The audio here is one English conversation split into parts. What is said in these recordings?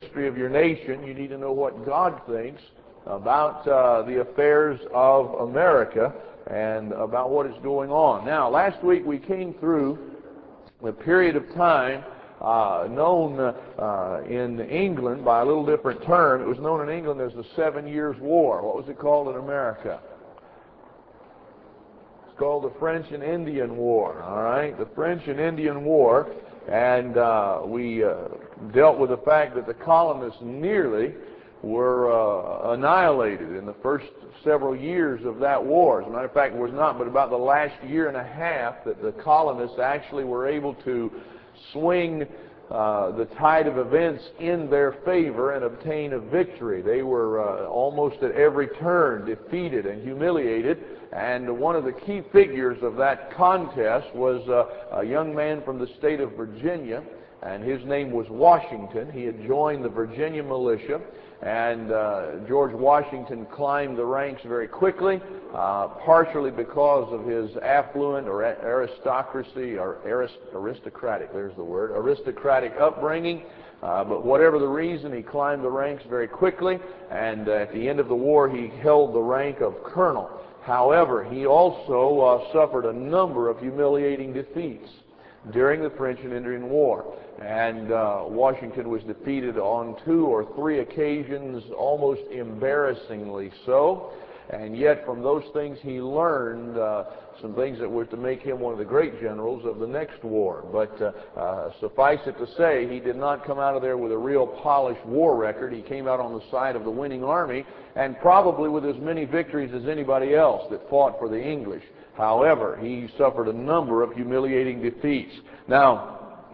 history of your nation. You need to know what God thinks about the affairs of America and about what is going on. Now, last week we came through a period of time known in England by a little different term. It was known in England as the 7 Years' War. What was it called in America? It's called the French and Indian War, all right? The French and Indian War. And we dealt with the fact that the colonists nearly were annihilated in the first several years of that war. As a matter of fact, it was not but about the last year and a half that the colonists actually were able to swing the tide of events in their favor and obtain a victory. They were almost at every turn defeated and humiliated, and one of the key figures of that contest was a young man from the state of Virginia, and his name was Washington. He had joined the Virginia militia, and George Washington climbed the ranks very quickly, partially because of his affluent or aristocracy, or aristocratic, there's the word, aristocratic upbringing. But whatever the reason, he climbed the ranks very quickly, and at the end of the war he held the rank of colonel. However, he also suffered a number of humiliating defeats during the French and Indian War. And Washington was defeated on 2 or 3 occasions, almost embarrassingly so. And yet from those things he learned some things that were to make him one of the great generals of the next war. But suffice it to say, he did not come out of there with a real polished war record. He came out on the side of the winning army, and probably with as many victories as anybody else that fought for the English. However, he suffered a number of humiliating defeats. Now,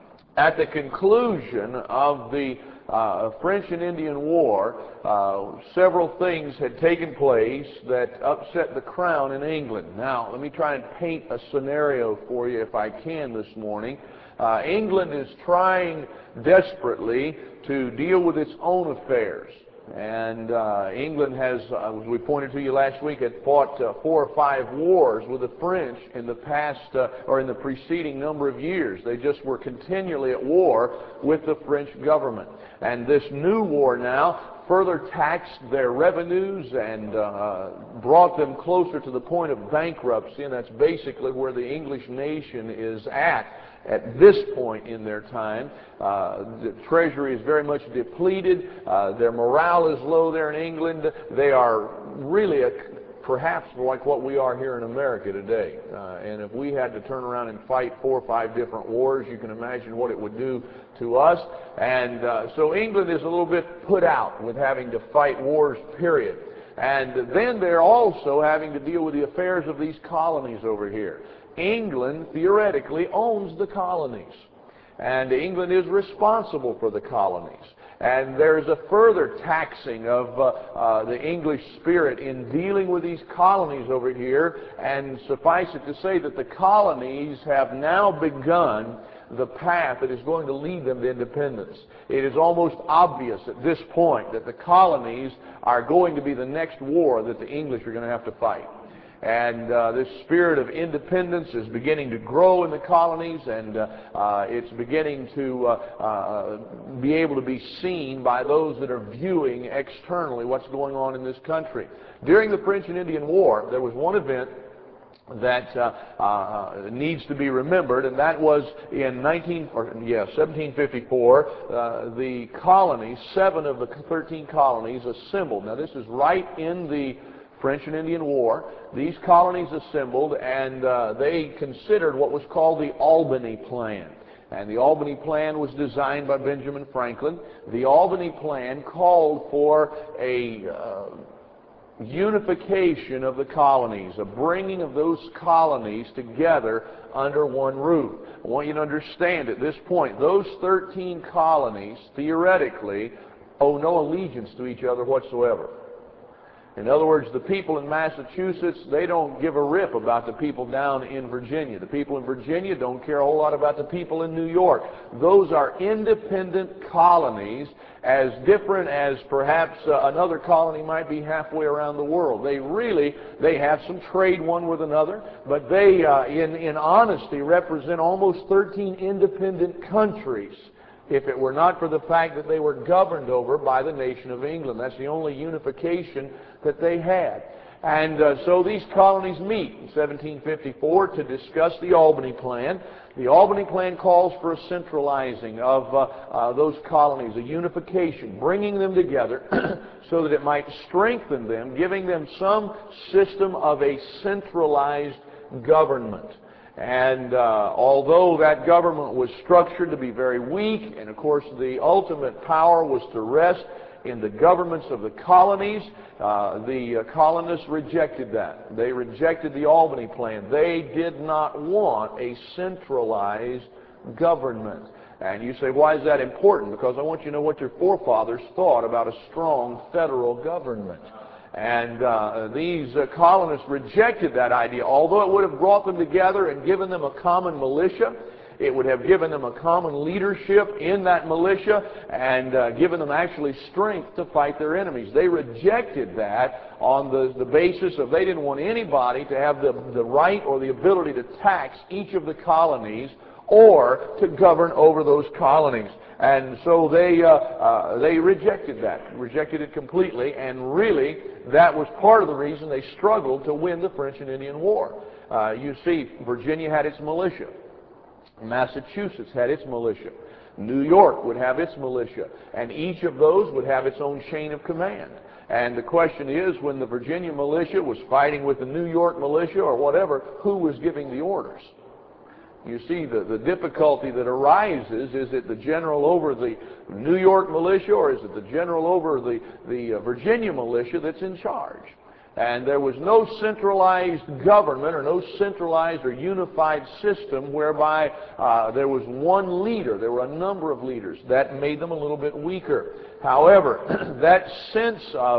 at the conclusion of the French and Indian War, several things had taken place that upset the crown in England. Now, let me try and paint a scenario for you if I can this morning. England is trying desperately to deal with its own affairs. And England has, as we pointed to you last week, had fought 4 or 5 wars with the French in the past, or in the preceding number of years. They just were continually at war with the French government. And this new war now further taxed their revenues and brought them closer to the point of bankruptcy, and that's basically where the English nation is at this point in their time. The treasury is very much depleted. Their morale is low there in England. They are really perhaps like what we are here in America today. And if we had to turn around and fight 4 or 5 different wars, you can imagine what it would do to us. And so England is a little bit put out with having to fight wars, period. And then they're also having to deal with the affairs of these colonies over here. England theoretically owns the colonies, and England is responsible for the colonies. And there's a further taxing of the English spirit in dealing with these colonies over here, and suffice it to say that the colonies have now begun the path that is going to lead them to independence. It is almost obvious at this point that the colonies are going to be the next war that the English are going to have to fight. And this spirit of independence is beginning to grow in the colonies, and it's beginning to be able to be seen by those that are viewing externally what's going on in this country. During the French and Indian War, there was one event that needs to be remembered, and that was in 1754. The colonies, 7 of the 13 colonies, assembled. Now, this is right in the French and Indian War. These colonies assembled, and they considered what was called the Albany Plan. And the Albany Plan was designed by Benjamin Franklin. The Albany Plan called for a unification of the colonies, a bringing of those colonies together under one roof. I want you to understand at this point, those 13 colonies theoretically owe no allegiance to each other whatsoever. In other words, the people in Massachusetts, they don't give a rip about the people down in Virginia. The people in Virginia don't care a whole lot about the people in New York. Those are independent colonies, as different as perhaps another colony might be halfway around the world. They have some trade one with another, but they, in honesty, represent almost 13 independent countries if it were not for the fact that they were governed over by the nation of England. That's the only unification that they had. And so these colonies meet in 1754 to discuss the Albany Plan. The Albany Plan calls for a centralizing of those colonies, a unification, bringing them together so that it might strengthen them, giving them some system of a centralized government. And although that government was structured to be very weak, and of course the ultimate power was to rest in the governments of the colonies, the colonists rejected that. They rejected the Albany Plan. They did not want a centralized government. And you say, why is that important? Because I want you to know what your forefathers thought about a strong federal government. And these colonists rejected that idea. Although it would have brought them together and given them a common militia, it would have given them a common leadership in that militia and given them actually strength to fight their enemies. They rejected that on the basis of they didn't want anybody to have the right or the ability to tax each of the colonies or to govern over those colonies. And so they rejected that, rejected it completely, and really that was part of the reason they struggled to win the French and Indian War. You see, Virginia had its militia. Massachusetts had its militia. New York would have its militia. And each of those would have its own chain of command. And the question is, when the Virginia militia was fighting with the New York militia or whatever, who was giving the orders? You see, the difficulty that arises, is it the general over the New York militia or is it the general over the Virginia militia that's in charge? And there was no centralized government or no centralized or unified system whereby there was one leader. There were a number of leaders. That made them a little bit weaker. However, that sense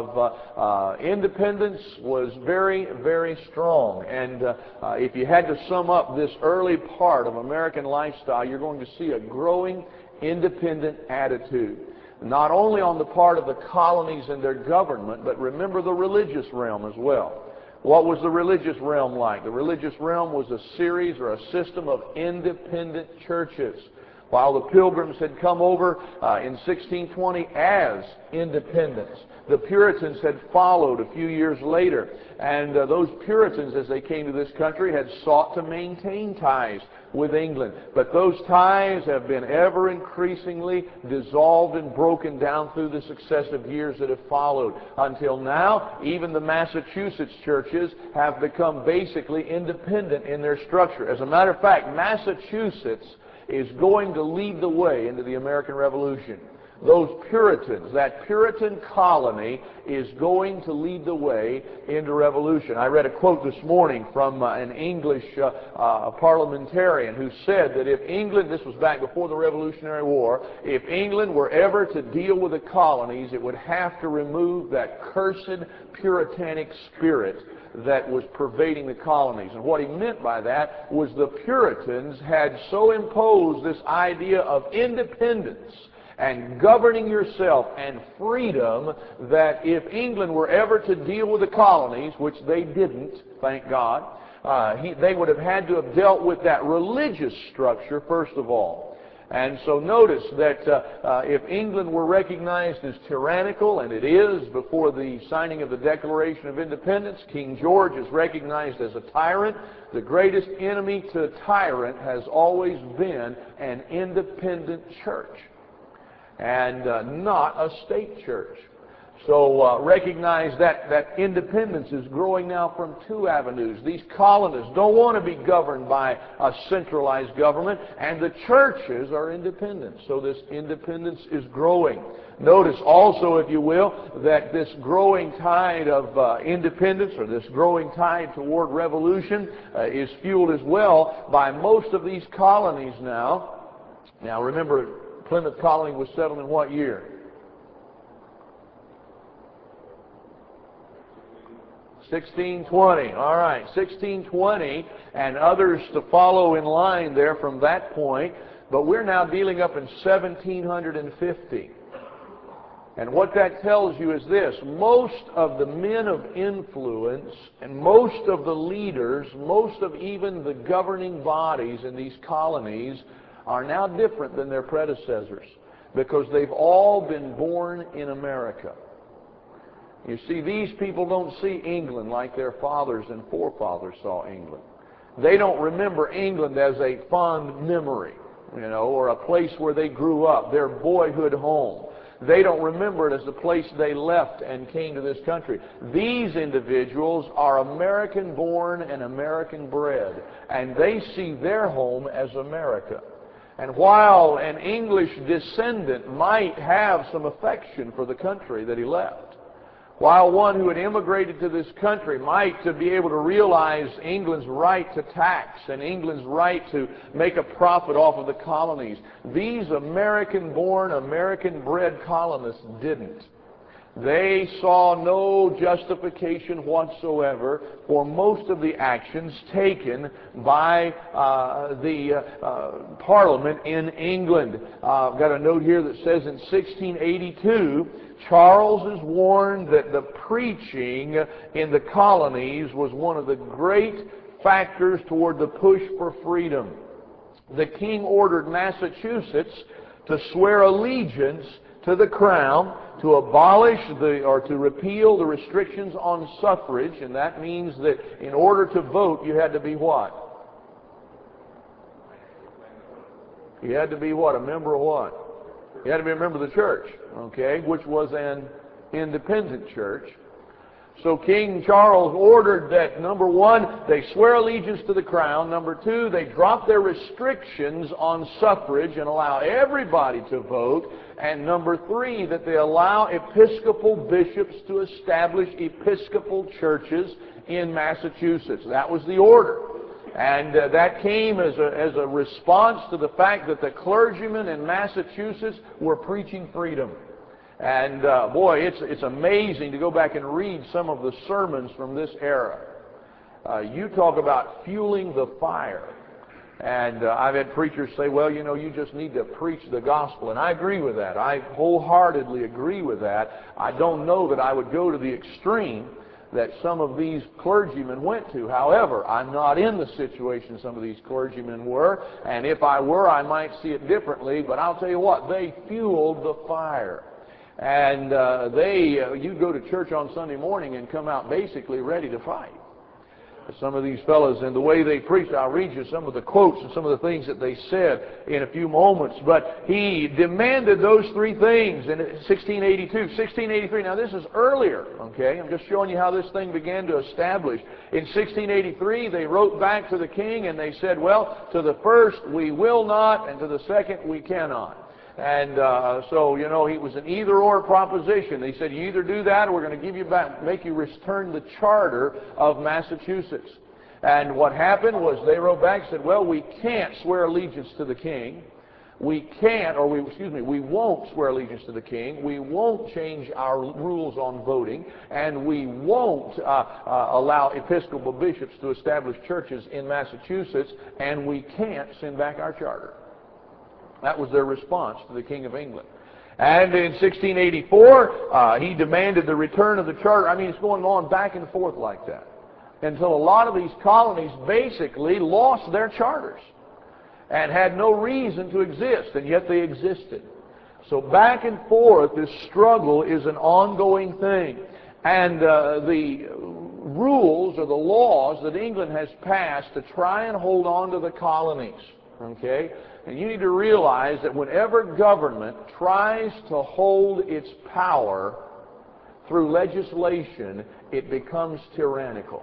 of independence was very, very strong. And if you had to sum up this early part of American lifestyle, you're going to see a growing independent attitude. Not only on the part of the colonies and their government, but remember the religious realm as well. What was the religious realm like? The religious realm was a series or a system of independent churches. While the Pilgrims had come over in 1620 as independents, the Puritans had followed a few years later. And those Puritans, as they came to this country, had sought to maintain ties with England. But those ties have been ever increasingly dissolved and broken down through the successive years that have followed. Until now, even the Massachusetts churches have become basically independent in their structure. As a matter of fact, Massachusetts is going to lead the way into the American Revolution. Those Puritans, that Puritan colony is going to lead the way into revolution. I read a quote this morning from an English parliamentarian who said that if England, this was back before the Revolutionary War, if England were ever to deal with the colonies, it would have to remove that cursed Puritanic spirit that was pervading the colonies. And what he meant by that was the Puritans had so imposed this idea of independence and governing yourself and freedom that if England were ever to deal with the colonies, which they didn't, thank God, they would have had to have dealt with that religious structure first of all. And so notice that if England were recognized as tyrannical, and it is before the signing of the Declaration of Independence, King George is recognized as a tyrant. The greatest enemy to a tyrant has always been an independent church and not a state church. So recognize that independence is growing now from two avenues. These colonists don't want to be governed by a centralized government, and the churches are independent. So this independence is growing. Notice also, if you will, that this growing tide of independence, or this growing tide toward revolution, is fueled as well by most of these colonies now. Now remember, Plymouth Colony was settled in what year? 1620. All right, 1620, and others to follow in line there from that point. But we're now dealing up in 1750. And what that tells you is this: most of the men of influence and most of the leaders, most of even the governing bodies in these colonies are now different than their predecessors. because they've all been born in America. You see, these people don't see England like their fathers and forefathers saw England. They don't remember England as a fond memory, or a place where they grew up, their boyhood home. They don't remember it as the place they left and came to this country. These individuals are American born and American bred, and they see their home as America. And while an English descendant might have some affection for the country that he left, while one who had immigrated to this country might to be able to realize England's right to tax and England's right to make a profit off of the colonies, these American-born, American-bred colonists didn't. They saw no justification whatsoever for most of the actions taken by the Parliament in England. I've got a note here that says in 1682, Charles is warned that the preaching in the colonies was one of the great factors toward the push for freedom. The king ordered Massachusetts to swear allegiance to the crown, to abolish or to repeal the restrictions on suffrage, and that means that in order to vote you had to be what? You had to be what? A member of what? You had to be a member of the church, okay, which was an independent church. So King Charles ordered that, number one, they swear allegiance to the crown. Number two, they drop their restrictions on suffrage and allow everybody to vote. And number three, that they allow Episcopal bishops to establish Episcopal churches in Massachusetts. That was the order. And that came as a response to the fact that the clergymen in Massachusetts were preaching freedom. And boy, it's amazing to go back and read some of the sermons from this era. You talk about fueling the fire. And I've had preachers say, well, you just need to preach the gospel. And I agree with that. I wholeheartedly agree with that. I don't know that I would go to the extreme that some of these clergymen went to. However, I'm not in the situation some of these clergymen were. And if I were, I might see it differently. But I'll tell you what, they fueled the fire. And you'd go to church on Sunday morning and come out basically ready to fight. Some of these fellows and the way they preached, I'll read you some of the quotes and some of the things that they said in a few moments. But he demanded those three things in 1682, 1683. Now this is earlier, okay? I'm just showing you how this thing began to establish. In 1683, they wrote back to the king and they said, well, to the first we will not, and to the second we cannot. And so, he was an either-or proposition. They said, you either do that or we're going to give you back, make you return the charter of Massachusetts. And what happened was they wrote back and said, well, we can't swear allegiance to the king. We won't swear allegiance to the king. We won't change our rules on voting. And we won't allow Episcopal bishops to establish churches in Massachusetts. And we can't send back our charter. That was their response to the King of England. And in 1684, he demanded the return of the charter. I mean, it's going on back and forth like that until a lot of these colonies basically lost their charters and had no reason to exist, and yet they existed. So back and forth, this struggle is an ongoing thing. And the rules or the laws that England has passed to try and hold on to the colonies, okay? And you need to realize that whenever government tries to hold its power through legislation, it becomes tyrannical.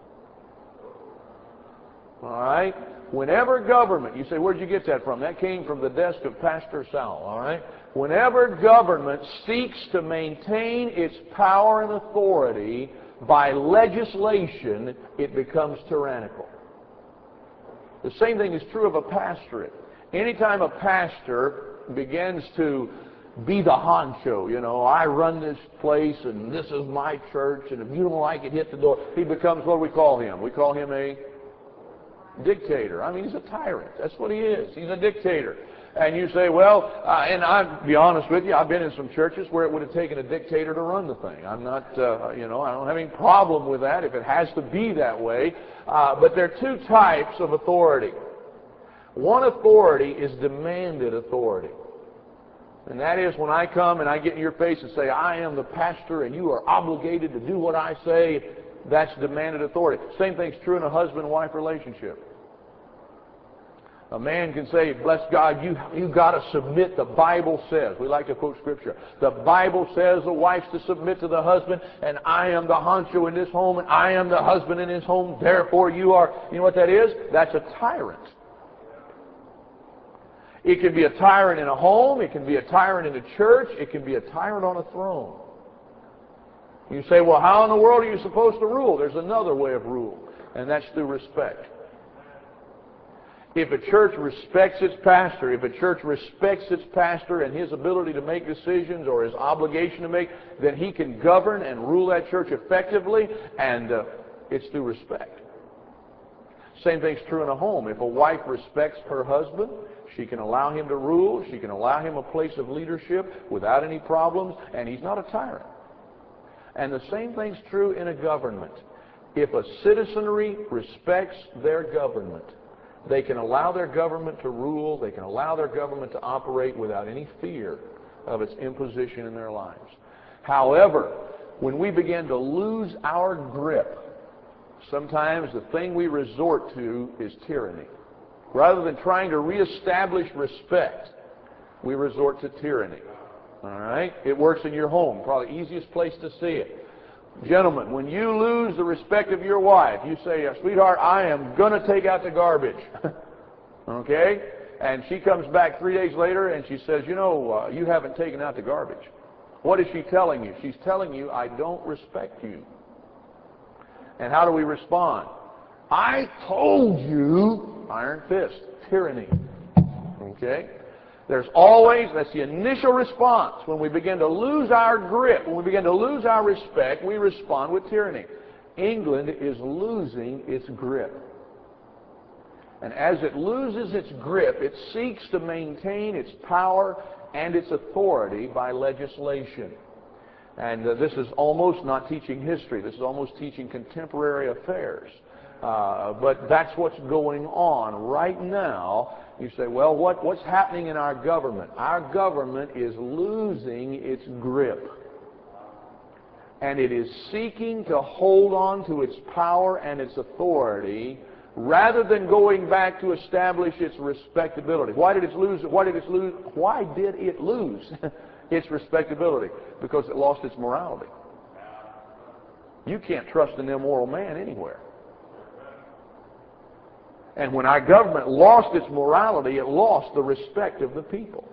All right? Whenever government, you say, where'd you get that from? That came from the desk of Pastor Sal, all right? Whenever government seeks to maintain its power and authority by legislation, it becomes tyrannical. The same thing is true of a pastorate. Anytime a pastor begins to be the honcho, I run this place and this is my church, and if you don't like it, hit the door. He becomes, what do we call him? We call him a dictator. I mean, he's a tyrant. That's what he is. He's a dictator. And you say, well, and I'll be honest with you, I've been in some churches where it would have taken a dictator to run the thing. I'm not, I don't have any problem with that if it has to be that way. But there are two types of authority. One authority is demanded authority. And that is when I come and I get in your face and say, I am the pastor and you are obligated to do what I say, that's demanded authority. Same thing's true in a husband-wife relationship. A man can say, bless God, you got to submit, the Bible says. We like to quote Scripture. The Bible says the wife's to submit to the husband, and I am the honcho in this home, and I am the husband in this home, therefore you are. You know what that is? That's a tyrant. It can be a tyrant in a home, it can be a tyrant in a church, it can be a tyrant on a throne. You say, well, how in the world are you supposed to rule? There's another way of rule, and that's through respect. If a church respects its pastor, and his ability to make decisions or his obligation to make, then he can govern and rule that church effectively, and it's through respect. Same thing's true in a home. If a wife respects her husband, she can allow him to rule, she can allow him a place of leadership without any problems, and he's not a tyrant. And the same thing's true in a government. If a citizenry respects their government, they can allow their government to rule, they can allow their government to operate without any fear of its imposition in their lives. However, when we begin to lose our grip, sometimes the thing we resort to is tyranny. Rather than trying to reestablish respect, we resort to tyranny. All right? It works in your home, probably the easiest place to see it. Gentlemen, when you lose the respect of your wife, you say, sweetheart, I am going to take out the garbage. Okay? And she comes back 3 days later and she says, you haven't taken out the garbage. What is she telling you? She's telling you, I don't respect you. And how do we respond? I told you, iron fist, tyranny. Okay? There's always, that's the initial response. When we begin to lose our grip, when we begin to lose our respect, we respond with tyranny. England is losing its grip. And as it loses its grip, it seeks to maintain its power and its authority by legislation. And this is almost not teaching history. This is almost teaching contemporary affairs. But that's what's going on right now. You say, well, what's happening in our government? Our government is losing its grip. And it is seeking to hold on to its power and its authority rather than going back to establish its respectability. Why did it lose its respectability? Because it lost its morality. You can't trust an immoral man anywhere. And when our government lost its morality, it lost the respect of the people.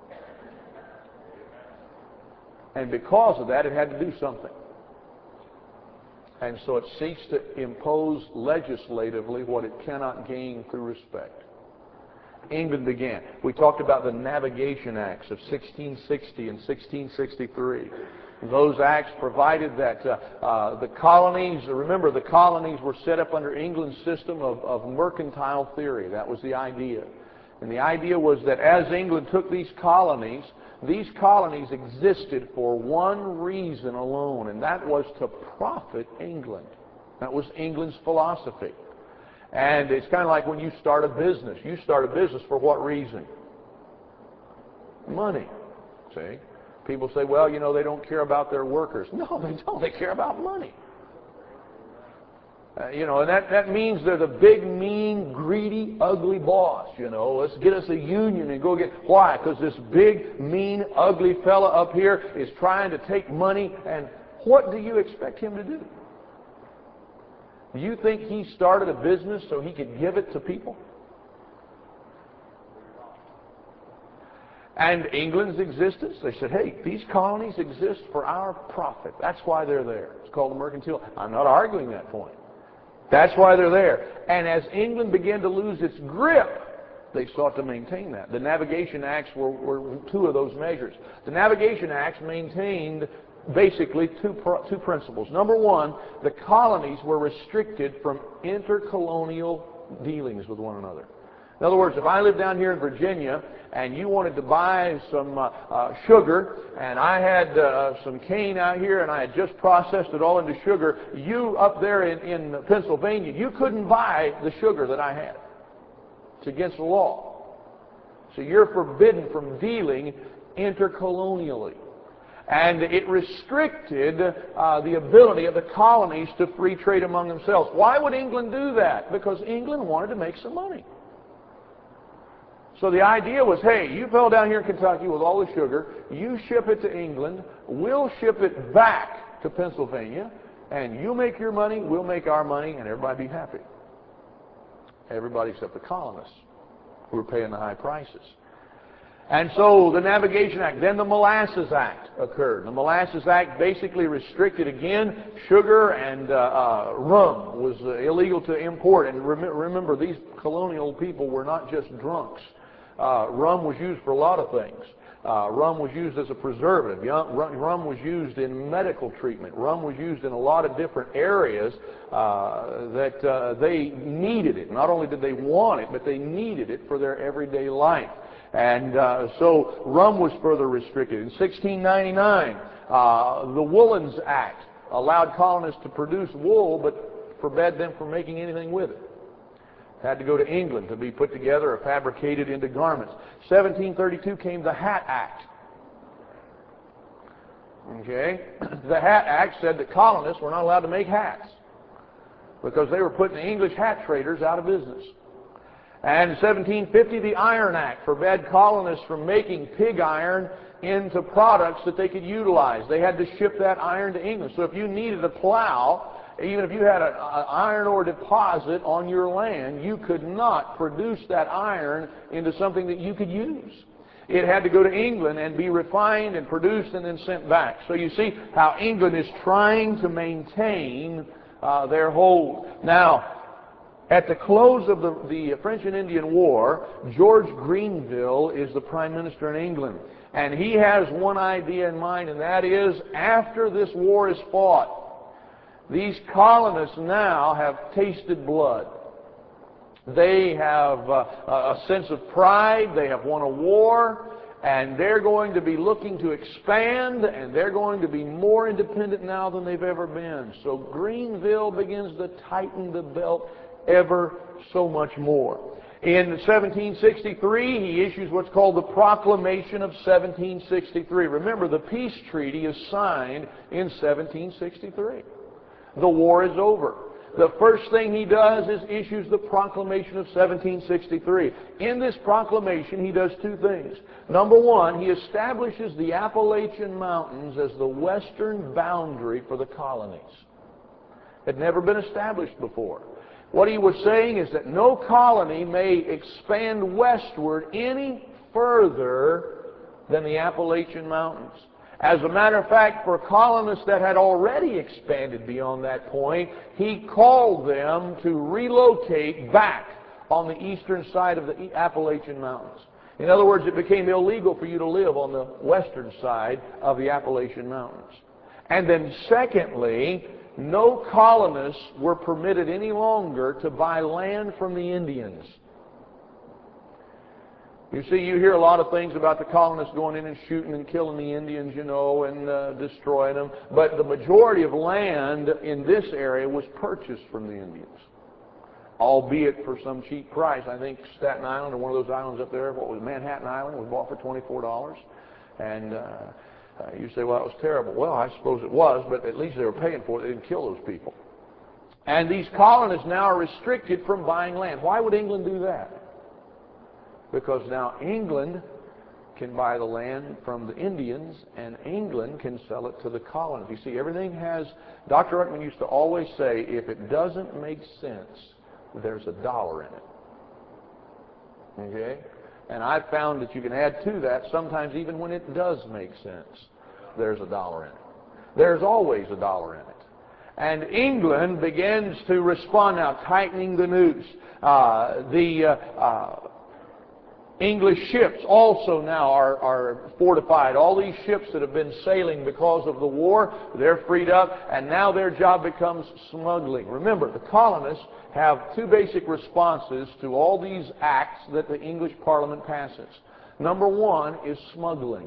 And because of that, it had to do something. And so it seeks to impose legislatively what it cannot gain through respect. England began. We talked about the Navigation Acts of 1660 and 1663. Those acts provided that the colonies, remember the colonies were set up under England's system of mercantile theory. That was the idea. And the idea was that as England took these colonies existed for one reason alone, and that was to profit England. That was England's philosophy. And it's kind of like when you start a business. You start a business for what reason? Money. See? People say, well, they don't care about their workers. No, they don't. They care about money. And that means they're the big, mean, greedy, ugly boss. Let's get us a union and go get. Why? Because this big, mean, ugly fella up here is trying to take money. And what do you expect him to do? Do you think he started a business so he could give it to people? And England's existence, they said, hey, these colonies exist for our profit. That's why they're there. It's called the mercantile. I'm not arguing that point. That's why they're there. And as England began to lose its grip, they sought to maintain that. The Navigation Acts were two of those measures. The Navigation Acts maintained basically two principles. Number one, the colonies were restricted from intercolonial dealings with one another. In other words, if I lived down here in Virginia and you wanted to buy some sugar and I had some cane out here and I had just processed it all into sugar, you up there in Pennsylvania, you couldn't buy the sugar that I had. It's against the law. So you're forbidden from dealing intercolonially. And it restricted the ability of the colonies to free trade among themselves. Why would England do that? Because England wanted to make some money. So the idea was, hey, you fell down here in Kentucky with all the sugar, you ship it to England, we'll ship it back to Pennsylvania, and you make your money, we'll make our money, and everybody be happy. Everybody except the colonists, who were paying the high prices. And so the Navigation Act, then the Molasses Act occurred. The Molasses Act basically restricted, again, sugar and rum was illegal to import. And remember, these colonial people were not just drunks. Rum was used for a lot of things. Rum was used as a preservative. Rum was used in medical treatment. Rum was used in a lot of different areas that they needed it. Not only did they want it, but they needed it for their everyday life. And so rum was further restricted. In 1699, the Woolens Act allowed colonists to produce wool, but forbade them from making anything with it. Had to go to England to be put together or fabricated into garments. 1732 came the Hat Act. Okay? The Hat Act said that colonists were not allowed to make hats because they were putting the English hat traders out of business. And in 1750, the Iron Act forbade colonists from making pig iron into products that they could utilize. They had to ship that iron to England. So if you needed a plow, even if you had an iron ore deposit on your land, you could not produce that iron into something that you could use. It had to go to England and be refined and produced and then sent back. So you see how England is trying to maintain their hold. Now, at the close of the French and Indian War, George Grenville is the Prime Minister in England. And he has one idea in mind, and that is, after this war is fought, these colonists now have tasted blood. They have a sense of pride. They have won a war, and they're going to be looking to expand, and they're going to be more independent now than they've ever been. So Grenville begins to tighten the belt ever so much more. In 1763, he issues what's called the Proclamation of 1763. Remember, the peace treaty is signed in 1763. The war is over. The first thing he does is issues the Proclamation of 1763. In this proclamation, he does two things. Number one, he establishes the Appalachian Mountains as the western boundary for the colonies. It had never been established before. What he was saying is that no colony may expand westward any further than the Appalachian Mountains. As a matter of fact, for colonists that had already expanded beyond that point, he called them to relocate back on the eastern side of the Appalachian Mountains. In other words, it became illegal for you to live on the western side of the Appalachian Mountains. And then secondly, no colonists were permitted any longer to buy land from the Indians. You see, you hear a lot of things about the colonists going in and shooting and killing the Indians, you know, and destroying them. But the majority of land in this area was purchased from the Indians, albeit for some cheap price. I think Staten Island, or one of those islands up there, what was Manhattan Island, was bought for $24. And you say, well, that was terrible. Well, I suppose it was, but at least they were paying for it. They didn't kill those people. And these colonists now are restricted from buying land. Why would England do that? Because now England can buy the land from the Indians, and England can sell it to the colonies. You see, everything has... Dr. Ruckman used to always say, if it doesn't make sense, there's a dollar in it. Okay? And I've found that you can add to that, sometimes even when it does make sense, there's a dollar in it. There's always a dollar in it. And England begins to respond now, tightening the noose. English ships also now are fortified. All these ships that have been sailing because of the war, they're freed up, and now their job becomes smuggling. Remember, the colonists have two basic responses to all these acts that the English Parliament passes. Number one is smuggling.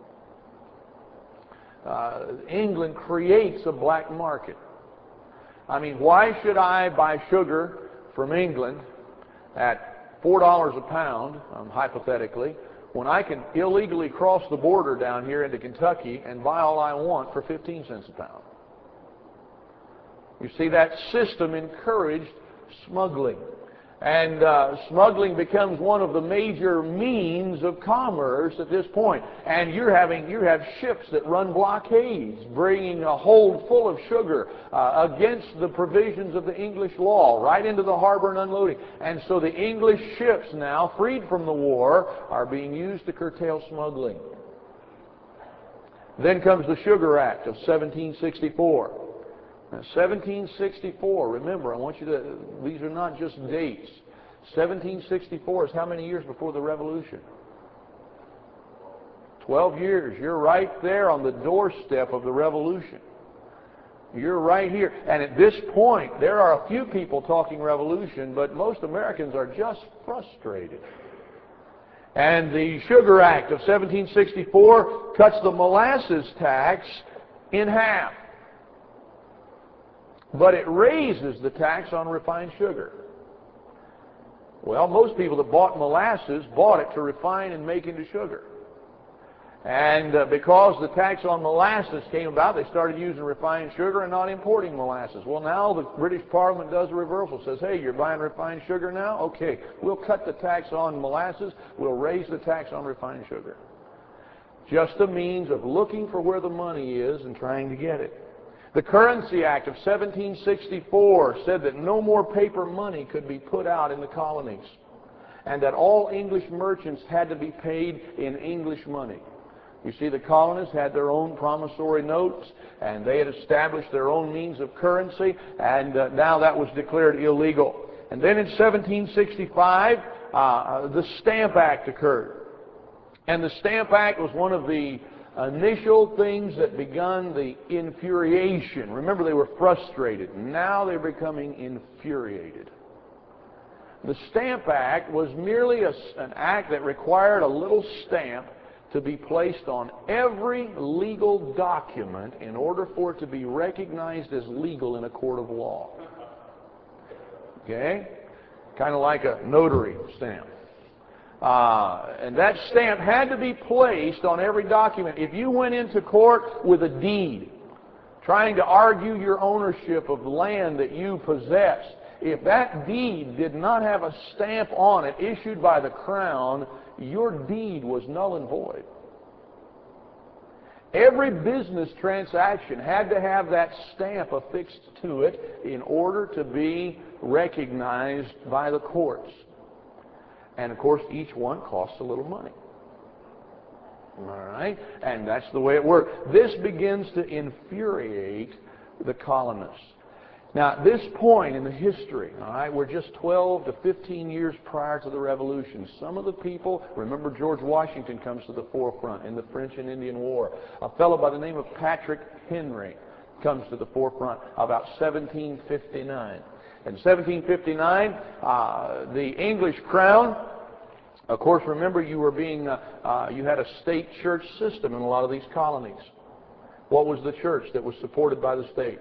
England creates a black market. I mean, why should I buy sugar from England at $4 a pound, hypothetically, when I can illegally cross the border down here into Kentucky and buy all I want for 15 cents a pound? You see, that system encouraged smuggling. And smuggling becomes one of the major means of commerce at this point. And you have ships that run blockades, bringing a hold full of sugar against the provisions of the English law, right into the harbor and unloading. And so the English ships now, freed from the war, are being used to curtail smuggling. Then comes the Sugar Act of 1764. Now, 1764, remember, I want you to, these are not just dates. 1764 is how many years before the Revolution? 12 years. You're right there on the doorstep of the Revolution. You're right here. And at this point, there are a few people talking revolution, but most Americans are just frustrated. And the Sugar Act of 1764 cuts the molasses tax in half. But it raises the tax on refined sugar. Well, most people that bought molasses bought it to refine and make into sugar. And because the tax on molasses came about, they started using refined sugar and not importing molasses. Well, now the British Parliament does a reversal. Says, hey, you're buying refined sugar now? Okay, we'll cut the tax on molasses. We'll raise the tax on refined sugar. Just a means of looking for where the money is and trying to get it. The Currency Act of 1764 said that no more paper money could be put out in the colonies, and that all English merchants had to be paid in English money. You see, the colonists had their own promissory notes, and they had established their own means of currency, and now that was declared illegal. And then in 1765, the Stamp Act occurred. And the Stamp Act was one of the initial things that begun the infuriation. Remember, they were frustrated. Now they're becoming infuriated. The Stamp Act was merely an act that required a little stamp to be placed on every legal document in order for it to be recognized as legal in a court of law. Okay? Kind of like a notary stamp. And that stamp had to be placed on every document. If you went into court with a deed, trying to argue your ownership of land that you possessed, if that deed did not have a stamp on it issued by the Crown, your deed was null and void. Every business transaction had to have that stamp affixed to it in order to be recognized by the courts. And of course, each one costs a little money. All right? And that's the way it worked. This begins to infuriate the colonists. Now, at this point in the history, all right, we're just 12 to 15 years prior to the Revolution. Some of the people, remember George Washington comes to the forefront in the French and Indian War. A fellow by the name of Patrick Henry comes to the forefront about 1759. In 1759, the English crown, of course, remember you had a state church system in a lot of these colonies. What was the church that was supported by the state?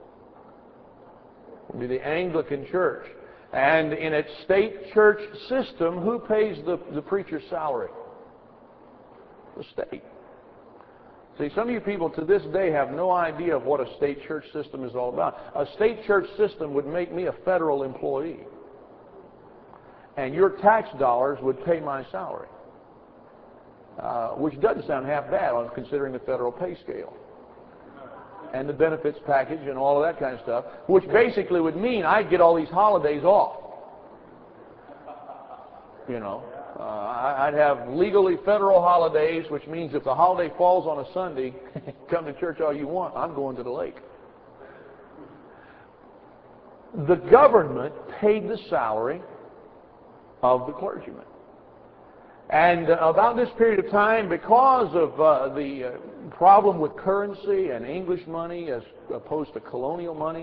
It would be the Anglican Church. And in its state church system, who pays the preacher's salary? The state. See, some of you people to this day have no idea of what a state church system is all about. A state church system would make me a federal employee. And your tax dollars would pay my salary. Which doesn't sound half bad on considering the federal pay scale. And the benefits package and all of that kind of stuff. Which basically would mean I'd get all these holidays off. You know. I'd have legally federal holidays, which means if the holiday falls on a Sunday, come to church all you want, I'm going to the lake. The government paid the salary of the clergyman. And about this period of time, because of the problem with currency and English money as opposed to colonial money,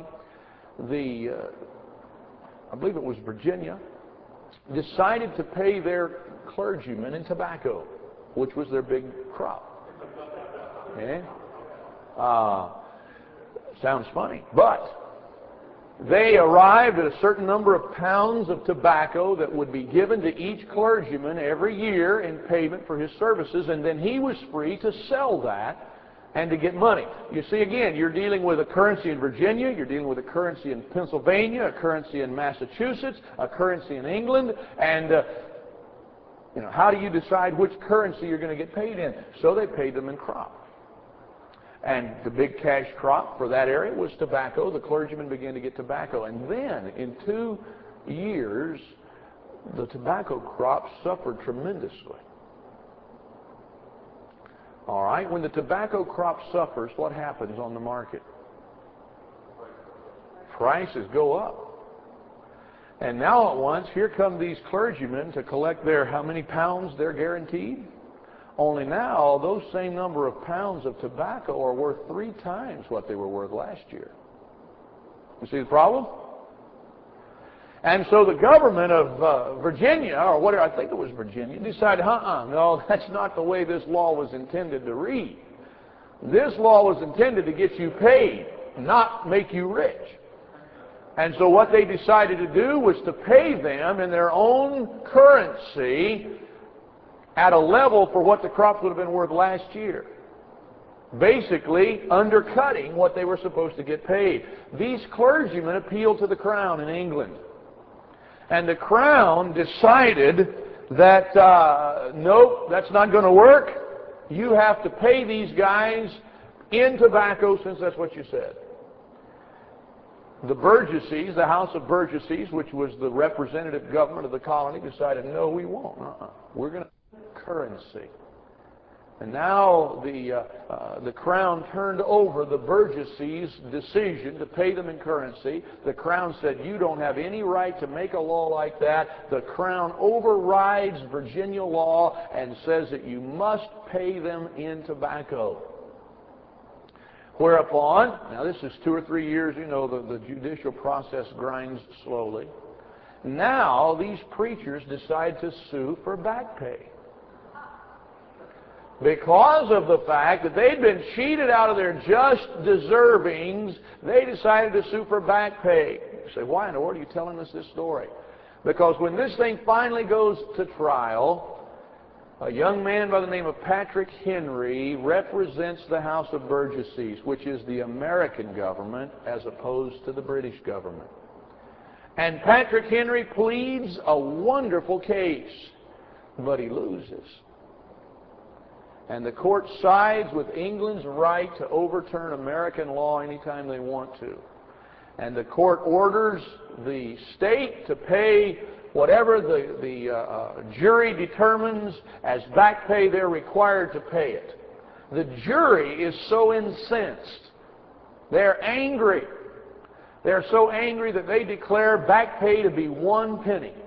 I believe it was Virginia, decided to pay their clergymen in tobacco, which was their big crop. Okay? Sounds funny, but they arrived at a certain number of pounds of tobacco that would be given to each clergyman every year in payment for his services, and then he was free to sell that and to get money. You see, again, you're dealing with a currency in Virginia, you're dealing with a currency in Pennsylvania, a currency in Massachusetts, a currency in England, and how do you decide which currency you're going to get paid in? So they paid them in crop. And the big cash crop for that area was tobacco. The clergymen began to get tobacco. And then, in 2 years, the tobacco crop suffered tremendously. All right, when the tobacco crop suffers, what happens on the market? Prices go up. And now at once, here come these clergymen to collect their, how many pounds they're guaranteed? Only now, those same number of pounds of tobacco are worth 3 times what they were worth last year. You see the problem? And so the government of Virginia, or whatever, I think it was Virginia, decided, no, that's not the way this law was intended to read. This law was intended to get you paid, not make you rich. And so what they decided to do was to pay them in their own currency at a level for what the crops would have been worth last year. Basically undercutting what they were supposed to get paid. These clergymen appealed to the Crown in England. And the Crown decided that, nope, that's not going to work. You have to pay these guys in tobacco since that's what you said. The Burgesses, the House of Burgesses, which was the representative government of the colony, decided, no, we won't. We're going to currency. And now the Crown turned over the Burgesses' decision to pay them in currency. The Crown said, you don't have any right to make a law like that. The Crown overrides Virginia law and says that you must pay them in tobacco. Whereupon, now this is 2 or 3 years, the judicial process grinds slowly. Now these preachers decide to sue for back pay. Because of the fact that they'd been cheated out of their just deservings, they decided to sue for back pay. You say, why in the world are you telling us this story? Because when this thing finally goes to trial, a young man by the name of Patrick Henry represents the House of Burgesses, which is the American government as opposed to the British government. And Patrick Henry pleads a wonderful case, but he loses. And the court sides with England's right to overturn American law anytime they want to. And the court orders the state to pay whatever the jury determines as back pay. They're required to pay it. The jury is so incensed. They're angry. They're so angry that they declare back pay to be 1 penny.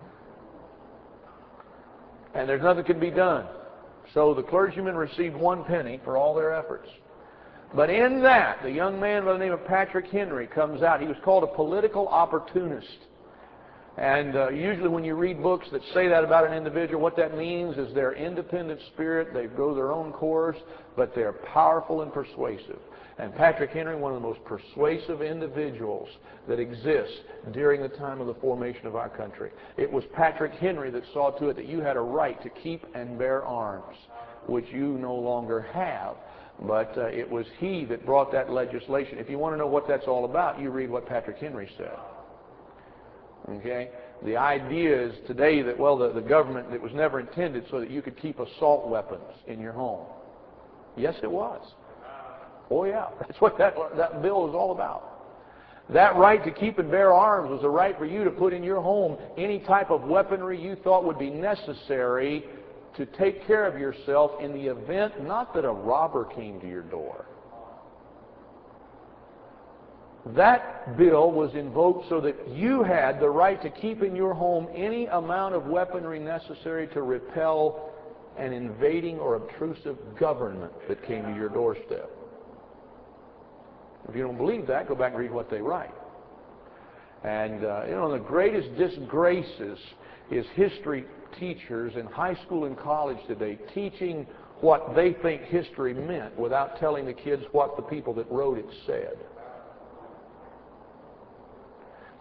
And there's nothing can be done. So the clergymen received 1 penny for all their efforts. But in that, the young man by the name of Patrick Henry comes out. He was called a political opportunist. And usually when you read books that say that about an individual, what that means is they're independent spirit, they go their own course, but they're powerful and persuasive. And Patrick Henry, one of the most persuasive individuals that exists during the time of the formation of our country. It was Patrick Henry that saw to it that you had a right to keep and bear arms, which you no longer have. But it was he that brought that legislation. If you want to know what that's all about, you read what Patrick Henry said. Okay? The idea is today that, well, the government, it was never intended so that you could keep assault weapons in your home. Yes, it was. Oh, yeah. That's what that bill was all about. That right to keep and bear arms was a right for you to put in your home any type of weaponry you thought would be necessary to take care of yourself in the event, not that a robber came to your door. That bill was invoked so that you had the right to keep in your home any amount of weaponry necessary to repel an invading or obtrusive government that came to your doorstep. If you don't believe that, go back and read what they write. And, the greatest disgraces is history teachers in high school and college today teaching what they think history meant without telling the kids what the people that wrote it said.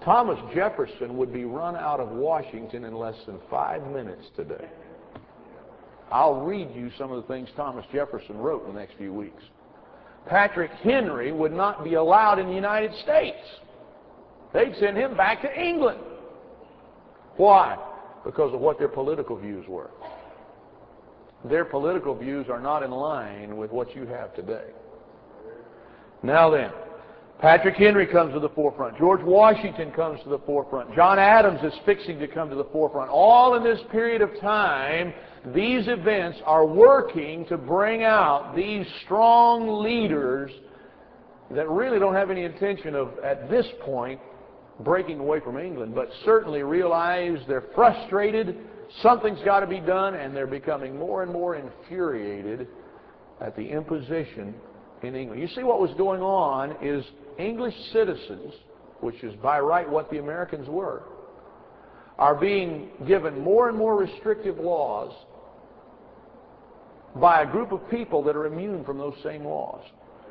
Thomas Jefferson would be run out of Washington in less than 5 minutes today. I'll read you some of the things Thomas Jefferson wrote in the next few weeks. Patrick Henry would not be allowed in the United States. They'd send him back to England. Why? Because of what their political views were. Their political views are not in line with what you have today. Now then, Patrick Henry comes to the forefront. George Washington comes to the forefront. John Adams is fixing to come to the forefront. All in this period of time, these events are working to bring out these strong leaders that really don't have any intention of, at this point, breaking away from England, but certainly realize they're frustrated, something's got to be done, and they're becoming more and more infuriated at the imposition in England. You see, what was going on is English citizens, which is by right what the Americans were, are being given more and more restrictive laws by a group of people that are immune from those same laws.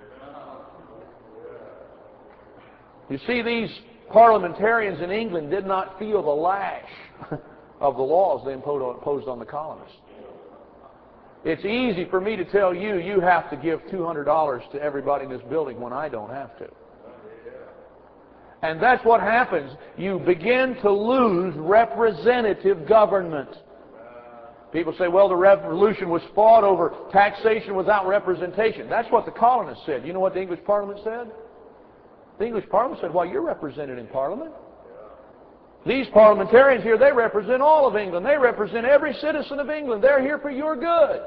You see, these parliamentarians in England did not feel the lash of the laws they imposed on the colonists. It's easy for me to tell you, you have to give $200 to everybody in this building when I don't have to. And that's what happens. You begin to lose representative government. People say, well, the revolution was fought over taxation without representation. That's what the colonists said. You know what the English Parliament said? The English Parliament said, well, you're represented in Parliament. These parliamentarians here, they represent all of England. They represent every citizen of England. They're here for your good.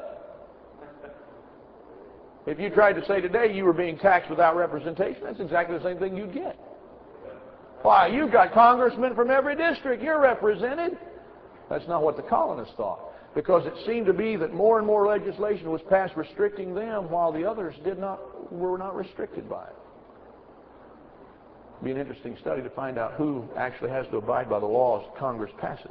If you tried to say today you were being taxed without representation, that's exactly the same thing you'd get. Why, you've got congressmen from every district. You're represented. That's not what the colonists thought, because it seemed to be that more and more legislation was passed restricting them while the others were not restricted by it. It'd be an interesting study to find out who actually has to abide by the laws Congress passes.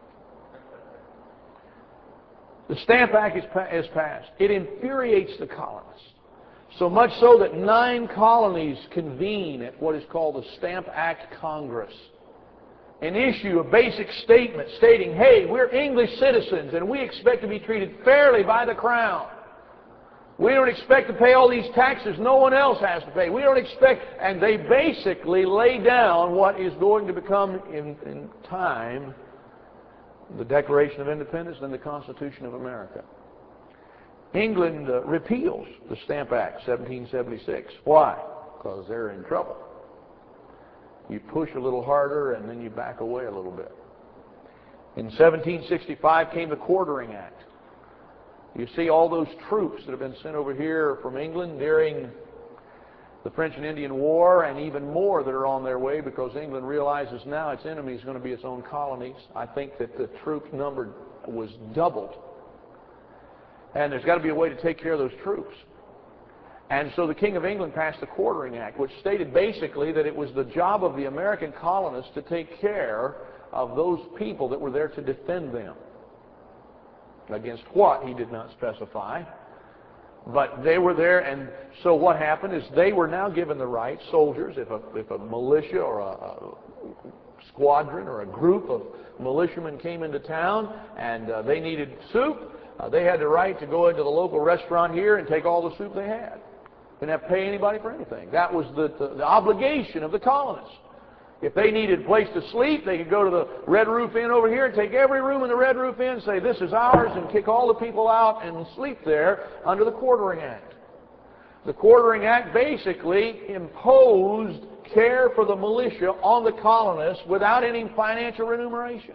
The Stamp Act is passed. It infuriates the colonists, so much so that 9 colonies convene at what is called the Stamp Act Congress and issue a basic statement stating, hey, we're English citizens and we expect to be treated fairly by the Crown. We don't expect to pay all these taxes no one else has to pay. We don't expect, and they basically lay down what is going to become in time the Declaration of Independence and the Constitution of America. England repeals the Stamp Act, 1776. Why? Because they're in trouble. You push a little harder and then you back away a little bit. In 1765 came the Quartering Act. You see all those troops that have been sent over here from England during the French and Indian War, and even more that are on their way, because England realizes now its enemy is going to be its own colonies. I think that the troop number was doubled. And there's got to be a way to take care of those troops. And so the King of England passed the Quartering Act, which stated basically that it was the job of the American colonists to take care of those people that were there to defend them. Against what, he did not specify. But they were there, and so what happened is they were now given the right, soldiers, if a militia or a squadron or a group of militiamen came into town and they needed soup, they had the right to go into the local restaurant here and take all the soup they had. Didn't have to pay anybody for anything. That was the obligation of the colonists. If they needed a place to sleep, they could go to the Red Roof Inn over here and take every room in the Red Roof Inn, say this is ours, and kick all the people out and sleep there under the Quartering Act. The Quartering Act basically imposed care for the militia on the colonists without any financial remuneration.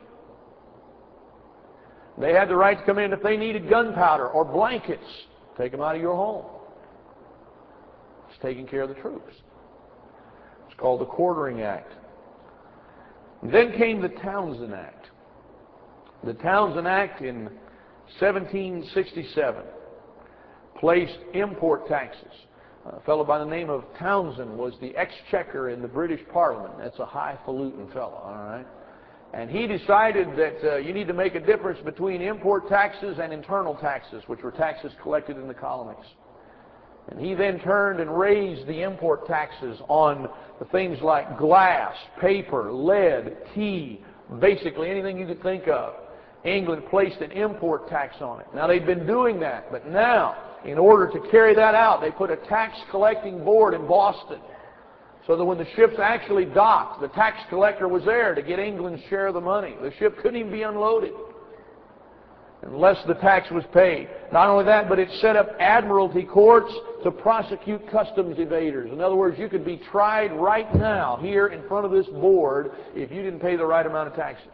They had the right to come in if they needed gunpowder or blankets. Take them out of your home. It's taking care of the troops. It's called the Quartering Act. Then came the Townshend Act. The Townshend Act in 1767 placed import taxes. A fellow by the name of Townshend was the exchequer in the British Parliament. That's a highfalutin fellow, all right? And he decided that you need to make a difference between import taxes and internal taxes, which were taxes collected in the colonies. And he then turned and raised the import taxes on the things like glass, paper, lead, tea, basically anything you could think of. England placed an import tax on it. Now, they'd been doing that, but now, in order to carry that out, they put a tax collecting board in Boston, so that when the ships actually docked, the tax collector was there to get England's share of the money. The ship couldn't even be unloaded unless the tax was paid. Not only that, but it set up admiralty courts to prosecute customs evaders. In other words, you could be tried right now here in front of this board if you didn't pay the right amount of taxes.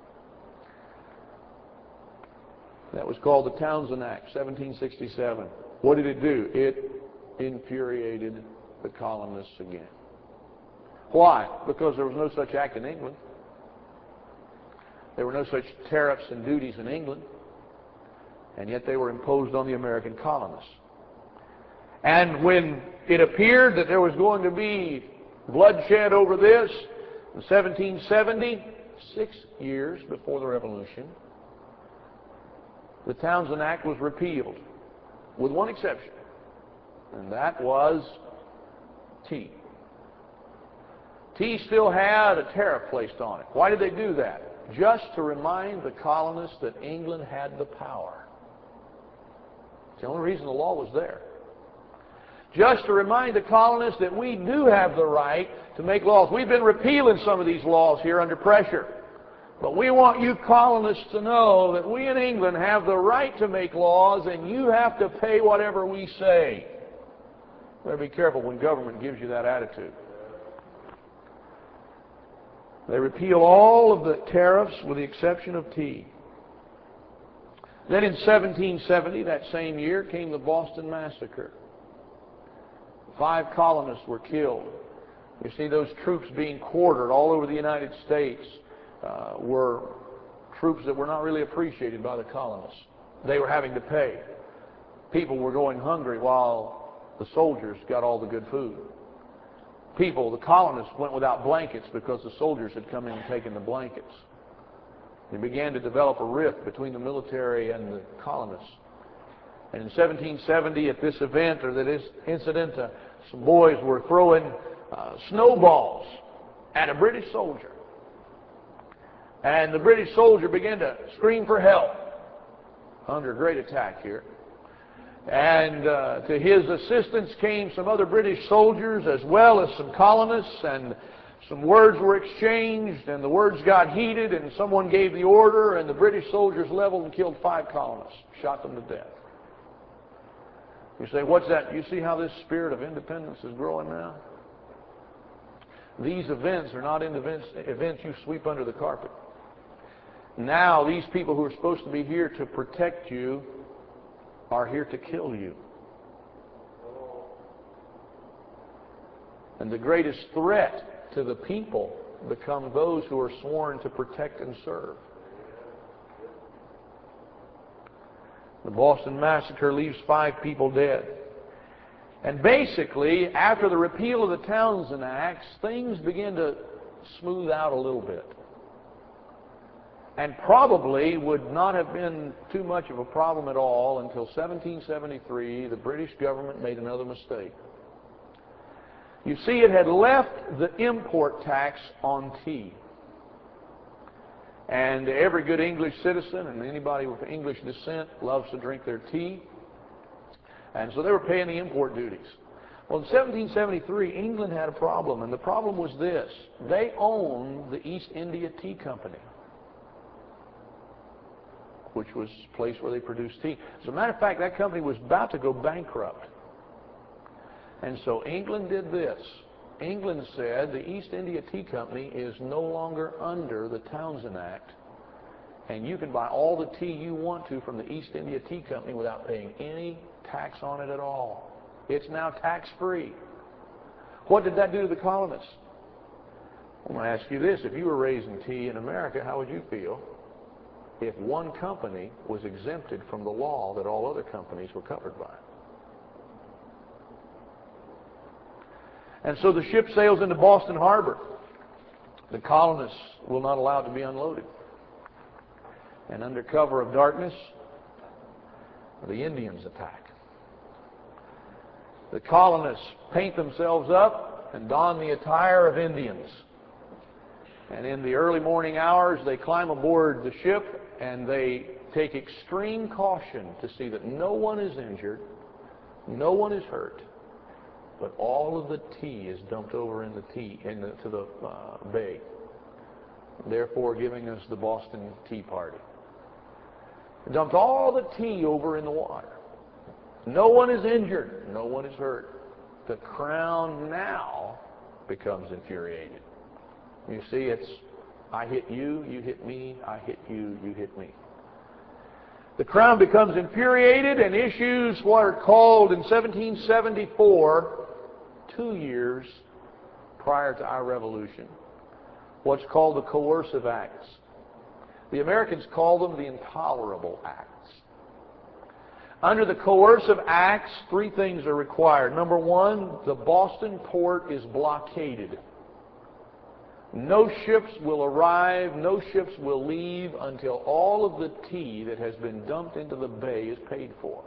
That was called the Townshend Act, 1767. What did it do? It infuriated the colonists again. Why? Because there was no such act in England. There were no such tariffs and duties in England. And yet they were imposed on the American colonists. And when it appeared that there was going to be bloodshed over this, in 1770, 6 years before the Revolution, the Townshend Act was repealed, with one exception, and that was tea. Tea still had a tariff placed on it. Why did they do that? Just to remind the colonists that England had the power. It's the only reason the law was there. Just to remind the colonists that we do have the right to make laws. We've been repealing some of these laws here under pressure. But we want you colonists to know that we in England have the right to make laws, and you have to pay whatever we say. You better be careful when government gives you that attitude. They repeal all of the tariffs with the exception of tea. Then in 1770, that same year, came the Boston Massacre. 5 colonists were killed. You see, those troops being quartered all over the United States were troops that were not really appreciated by the colonists. They were having to pay. People were going hungry while the soldiers got all the good food. People, the colonists, went without blankets because the soldiers had come in and taken the blankets. They began to develop a rift between the military and the colonists. And in 1770, at this event, or this incident, some boys were throwing snowballs at a British soldier. And the British soldier began to scream for help, under great attack here. And to his assistance came some other British soldiers as well as some colonists, and some words were exchanged, and the words got heated, and someone gave the order, and the British soldiers leveled and killed 5 colonists, shot them to death. You say, what's that? You see how this spirit of independence is growing now? These events are not events you sweep under the carpet. Now, these people who are supposed to be here to protect you are here to kill you. And the greatest threat to the people become those who are sworn to protect and serve. The Boston Massacre leaves 5 people dead. And basically, after the repeal of the Townshend Acts, things begin to smooth out a little bit. And probably would not have been too much of a problem at all until 1773, the British government made another mistake. You see, it had left the import tax on tea. And every good English citizen and anybody with English descent loves to drink their tea. And so they were paying the import duties. Well, in 1773, England had a problem, and the problem was this. They owned the East India Tea Company, which was a place where they produced tea. As a matter of fact, that company was about to go bankrupt. And so England did this. England said the East India Tea Company is no longer under the Townshend Act, and you can buy all the tea you want to from the East India Tea Company without paying any tax on it at all. It's now tax-free. What did that do to the colonists? I'm going to ask you this. If you were raising tea in America, how would you feel if one company was exempted from the law that all other companies were covered by? And so the ship sails into Boston Harbor. The colonists will not allow it to be unloaded. And under cover of darkness, the Indians attack. The colonists paint themselves up and don the attire of Indians. And in the early morning hours, they climb aboard the ship and they take extreme caution to see that no one is injured, no one is hurt, but all of the tea is dumped over into the bay, therefore giving us the Boston Tea Party. They dumped all the tea over in the water. No one is injured, no one is hurt. The Crown now becomes infuriated. You see, it's I hit you, you hit me, I hit you, you hit me. The Crown becomes infuriated and issues what are called in 1774, 2 years prior to our Revolution, what's called the Coercive Acts. The Americans call them the Intolerable Acts. Under the Coercive Acts, 3 things are required. Number 1, the Boston port is blockaded. No ships will arrive, no ships will leave until all of the tea that has been dumped into the bay is paid for.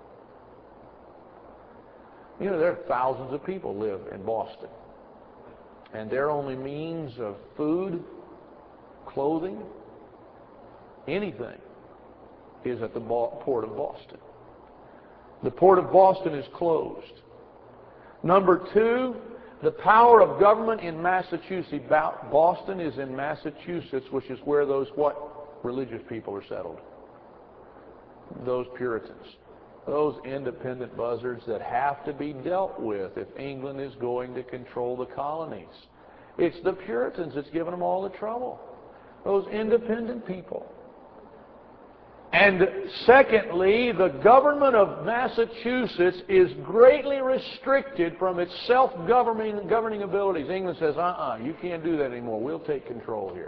You know, there are thousands of people live in Boston, and their only means of food, clothing, anything is at the port of Boston. The port of Boston is closed. Number 2, the power of government in Massachusetts. Boston is in Massachusetts, which is where those what religious people are settled? Those Puritans. Those independent buzzards that have to be dealt with if England is going to control the colonies. It's the Puritans that's given them all the trouble. Those independent people. And secondly, the government of Massachusetts is greatly restricted from its self-governing abilities. England says, you can't do that anymore. We'll take control here.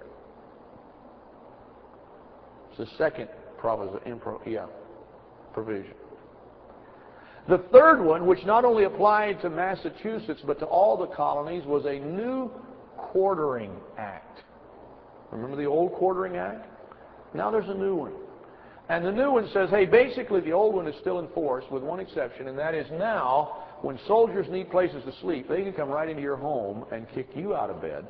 It's the second provision. The third one, which not only applied to Massachusetts but to all the colonies, was a new Quartering Act. Remember the old Quartering Act? Now there's a new one. And the new one says, hey, basically the old one is still in force with one exception, and that is now when soldiers need places to sleep, they can come right into your home and kick you out of bed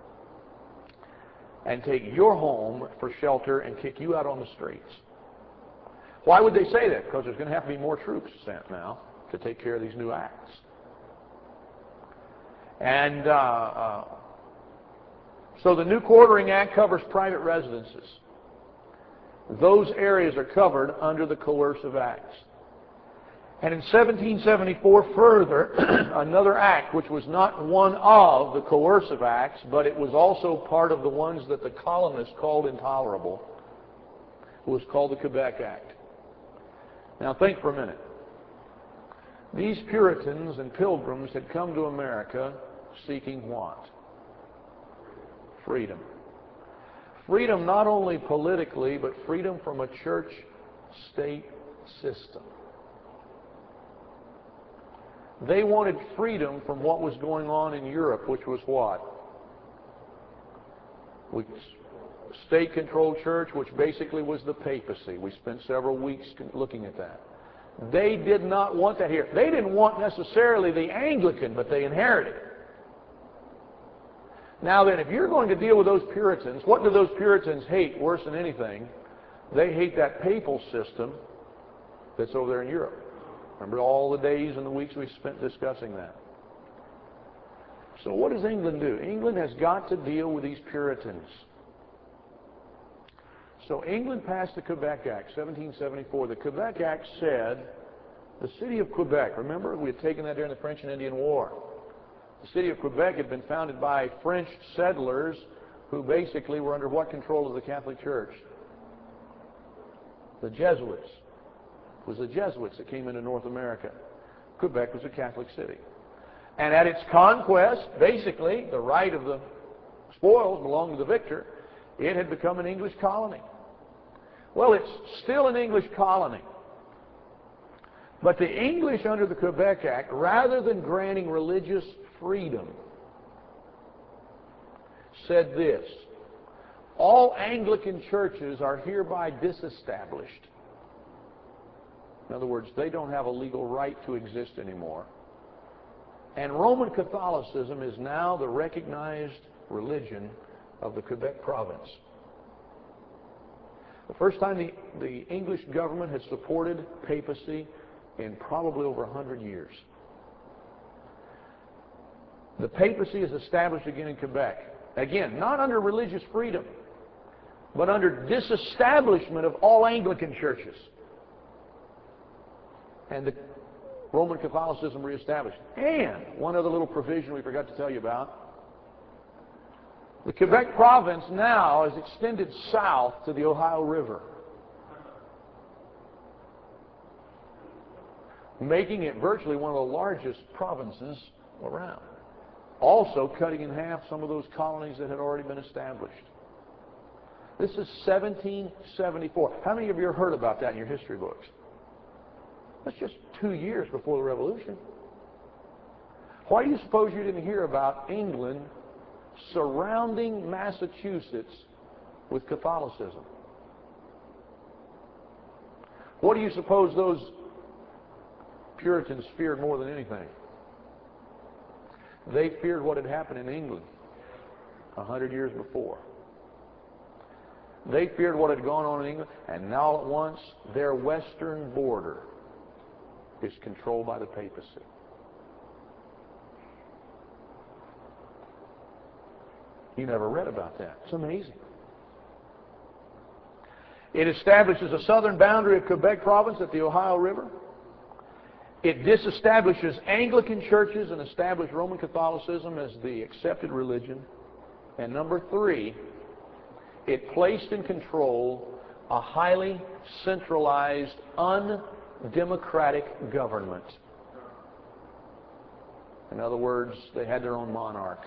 and take your home for shelter and kick you out on the streets. Why would they say that? Because there's going to have to be more troops sent now to take care of these new acts. And so the new Quartering Act covers private residences. Those areas are covered under the Coercive Acts. And in 1774, further, another act, which was not one of the Coercive Acts, but it was also part of the ones that the colonists called intolerable, was called the Quebec Act. Now think for a minute. These Puritans and Pilgrims had come to America seeking what? Freedom. Freedom not only politically, but freedom from a church-state system. They wanted freedom from what was going on in Europe, which was what? State-controlled church, which basically was the papacy. We spent several weeks looking at that. They did not want that here. They didn't want necessarily the Anglican, but they inherited it. Now then, if you're going to deal with those Puritans, what do those Puritans hate worse than anything? They hate that papal system that's over there in Europe. Remember all the days and the weeks we spent discussing that. So what does England do? England has got to deal with these Puritans. So England passed the Quebec Act, 1774. The Quebec Act said the city of Quebec, remember we had taken that during the French and Indian War. The city of Quebec had been founded by French settlers who basically were under what control of the Catholic Church? The Jesuits. It was the Jesuits that came into North America. Quebec was a Catholic city. And at its conquest, basically, the right of the spoils belonged to the victor. It had become an English colony. Well, it's still an English colony. But the English under the Quebec Act, rather than granting religious freedom, said this: all Anglican churches are hereby disestablished. In other words, they don't have a legal right to exist anymore. And Roman Catholicism is now the recognized religion of the Quebec province. The first time the English government had supported papacy in probably over 100 years. The papacy is established again in Quebec. Again, not under religious freedom, but under disestablishment of all Anglican churches. And the Roman Catholicism reestablished. And one other little provision we forgot to tell you about. The Quebec province now is extended south to the Ohio River, making it virtually one of the largest provinces around. Also cutting in half some of those colonies that had already been established. This is 1774. How many of you have heard about that in your history books? That's just 2 years before the Revolution. Why do you suppose you didn't hear about England surrounding Massachusetts with Catholicism? What do you suppose those Puritans feared more than anything? They feared what had happened in England 100 years before. They feared what had gone on in England, and now at once their western border is controlled by the papacy. You never read about that. It's amazing. It establishes a southern boundary of Quebec province at the Ohio River. It disestablishes Anglican churches and established Roman Catholicism as the accepted religion. And number 3, it placed in control a highly centralized, undemocratic government. In other words, they had their own monarch.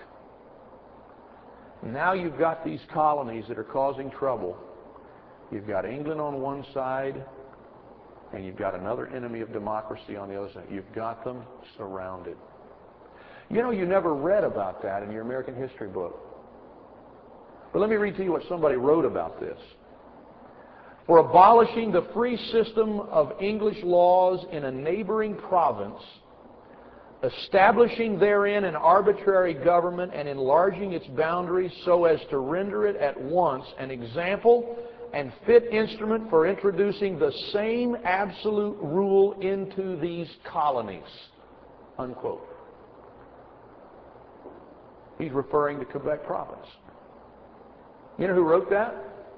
Now you've got these colonies that are causing trouble. You've got England on one side, and you've got another enemy of democracy on the other side. You've got them surrounded. You know, you never read about that in your American history book. But let me read to you what somebody wrote about this. For abolishing the free system of English laws in a neighboring province, establishing therein an arbitrary government and enlarging its boundaries so as to render it at once an example and fit instrument for introducing the same absolute rule into these colonies. Unquote. He's referring to Quebec province. You know who wrote that?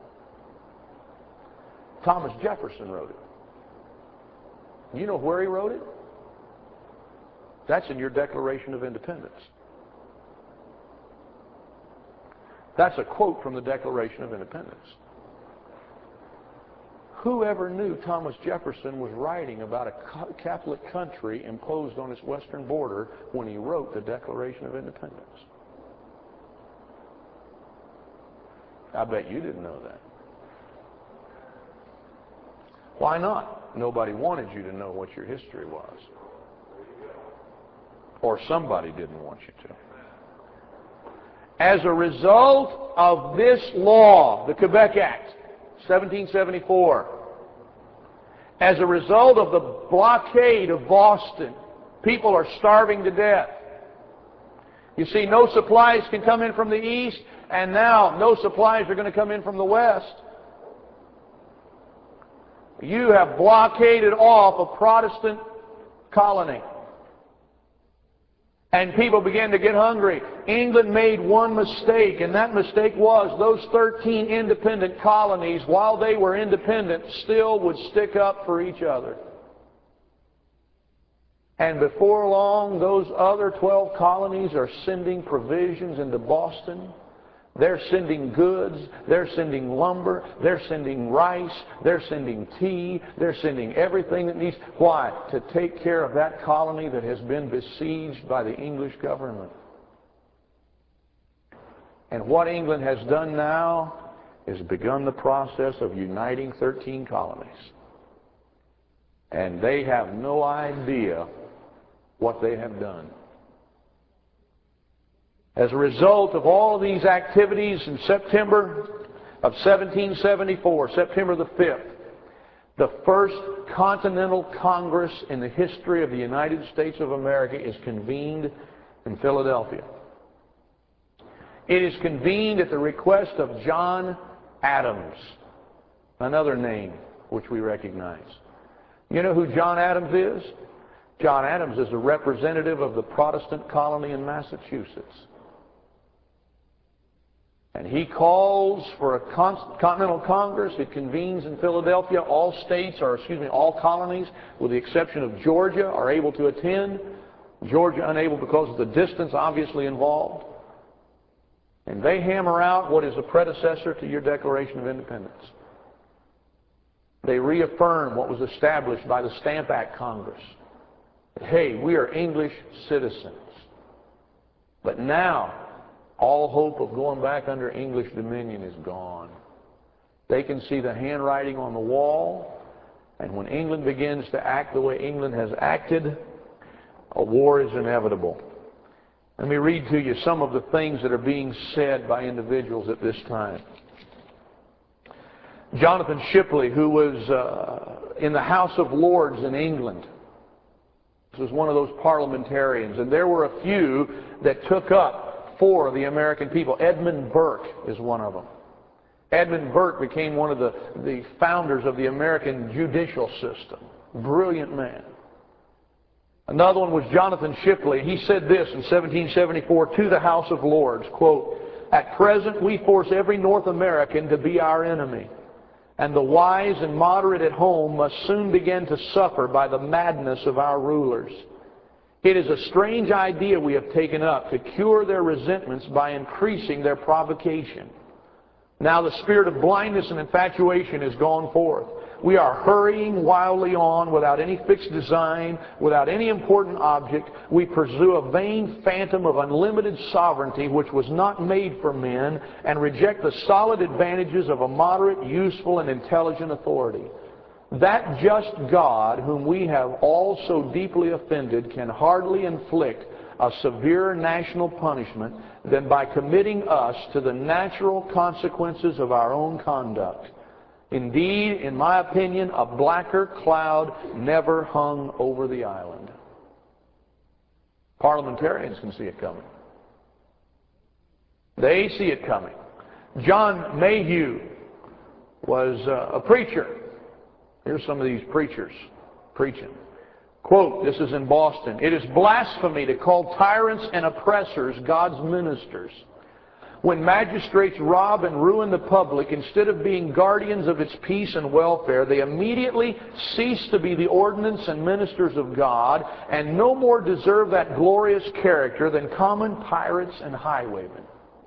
Thomas Jefferson wrote it. You know where he wrote it? That's in your Declaration of Independence. That's a quote from the Declaration of Independence. Whoever knew Thomas Jefferson was writing about a Catholic country imposed on its western border when he wrote the Declaration of Independence? I bet you didn't know that. Why not? Nobody wanted you to know what your history was. Or somebody didn't want you to. As a result of this law, the Quebec Act, 1774, as a result of the blockade of Boston, people are starving to death. You see, no supplies can come in from the east, and now no supplies are going to come in from the west. You have blockaded off a Protestant colony. And people began to get hungry. England made one mistake, and that mistake was those 13 independent colonies, while they were independent, still would stick up for each other. And before long, those other 12 colonies are sending provisions into Boston. They're sending goods, they're sending lumber, they're sending rice, they're sending tea, they're sending everything that needs. Why? To take care of that colony that has been besieged by the English government. And what England has done now is begun the process of uniting 13 colonies. And they have no idea what they have done. As a result of all of these activities in September of 1774, September the 5th, The first Continental Congress in the history of the United States of America is convened in Philadelphia. It is convened at the request of John Adams, another name which we recognize. You know who John Adams is? John Adams is a representative of the Protestant colony in Massachusetts. And he calls for a Continental Congress. It convenes in Philadelphia. All states, all colonies, with the exception of Georgia, are able to attend. Georgia unable because of the distance obviously involved. And they hammer out what is a predecessor to your Declaration of Independence. They reaffirm what was established by the Stamp Act Congress. Hey, we are English citizens. But now, all hope of going back under English dominion is gone. They can see the handwriting on the wall, and when England begins to act the way England has acted, a war is inevitable. Let me read to you some of the things that are being said by individuals at this time. Jonathan Shipley, who was in the House of Lords in England, this was one of those parliamentarians, and there were a few that took up for the American people. Edmund Burke is one of them. Edmund Burke became one of the founders of the American judicial system. Brilliant man. Another one was Jonathan Shipley. He said this in 1774 to the House of Lords, quote, "At present we force every North American to be our enemy, and the wise and moderate at home must soon begin to suffer by the madness of our rulers. It is a strange idea we have taken up to cure their resentments by increasing their provocation. Now the spirit of blindness and infatuation is gone forth. We are hurrying wildly on without any fixed design, without any important object. We pursue a vain phantom of unlimited sovereignty which was not made for men, and reject the solid advantages of a moderate, useful, and intelligent authority. That just God, whom we have all so deeply offended, can hardly inflict a severer national punishment than by committing us to the natural consequences of our own conduct. Indeed, in my opinion, a blacker cloud never hung over the island." Parliamentarians can see it coming. They see it coming. John Mayhew was a preacher. Here's some of these preachers preaching. Quote, this is in Boston, "It is blasphemy to call tyrants and oppressors God's ministers. When magistrates rob and ruin the public, instead of being guardians of its peace and welfare, they immediately cease to be the ordinance and ministers of God, and no more deserve that glorious character than common pirates and highwaymen."